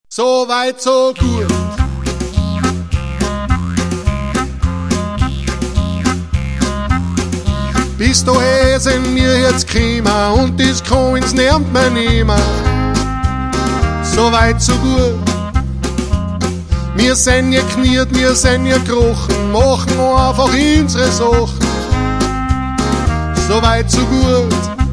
So weit, so gut. Bis dahin sind wir jetzt gekommen und das Coins nimmt man nimmer. So weit, so gut. Wir sind ja kniet, wir sind ja gekrochen, machen einfach unsere Sachen. So weit, so gut.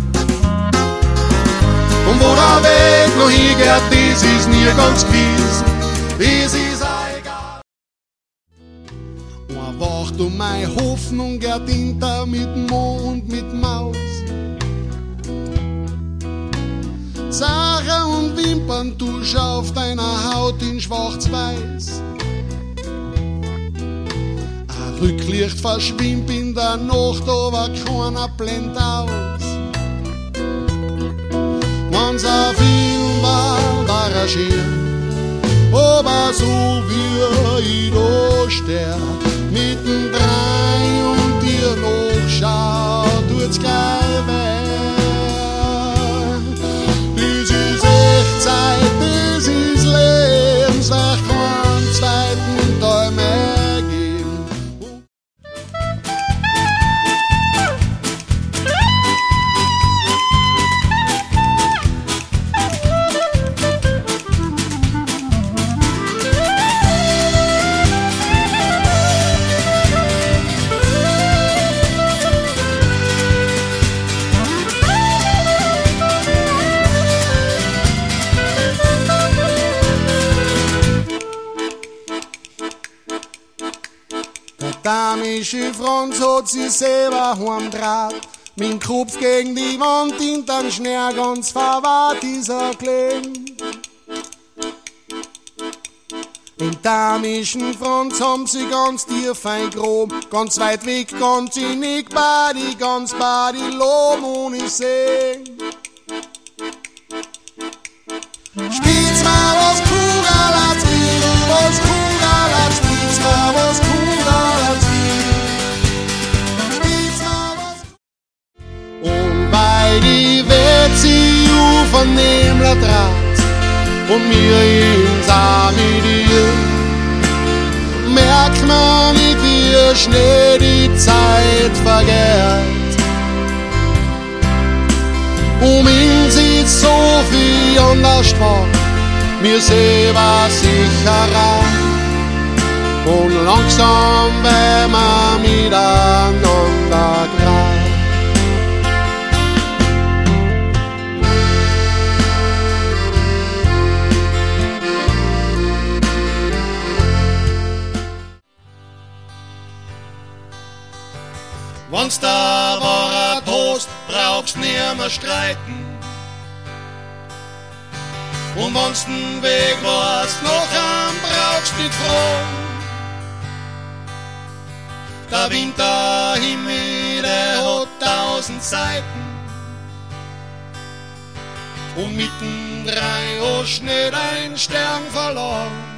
Und wo der Weg noch hingeht, das ist nie ganz gewiss. Das ist auch egal. Und wacht um meine Hoffnung geht hinter mit Mo und mit Maus. Zahre und Wimperntusch auf deiner Haut in schwarz-weiß. Ein Rücklicht verschwimmt in der Nacht, aber keiner blendet aus. Wenn's ein Film war er schön, aber so wie ich da steh, mittendrein und dir nachschau, tut's gleich weh. Das ist Echtzeit, das ist Lebenswerk, keinen zweiten Teil mehr geben. Der damische Franz hat sich selber heimdraht, mit Kopf gegen die Wand, hinterm Schnee ganz verwahrt ist er gelegen. Den damischen Franz haben sie ganz tief eingraben, ganz weit weg, ganz innig, ganz bei die Lob ohne sehen. Spielt's mal was Kugelats, was Kugelats, spielt's mal was Kugelats, spielt's mal was. Und weil die Welt sie von Nebler trat und mir ins Arm mit ihr, merkt man nicht, wie schnell die Zeit vergeht. Um ihn sieht so viel anders war, mir selber sicherer. Und langsam, wenn man miteinander greift. Wenn's da war Toast, brauchst nimmer streiten. Und wenn's den Weg warst, noch am brauchst nicht fragen. Der Winterhimmel, der hat 1000 Seiten. Und mittendrein hast nicht ein Stern verloren.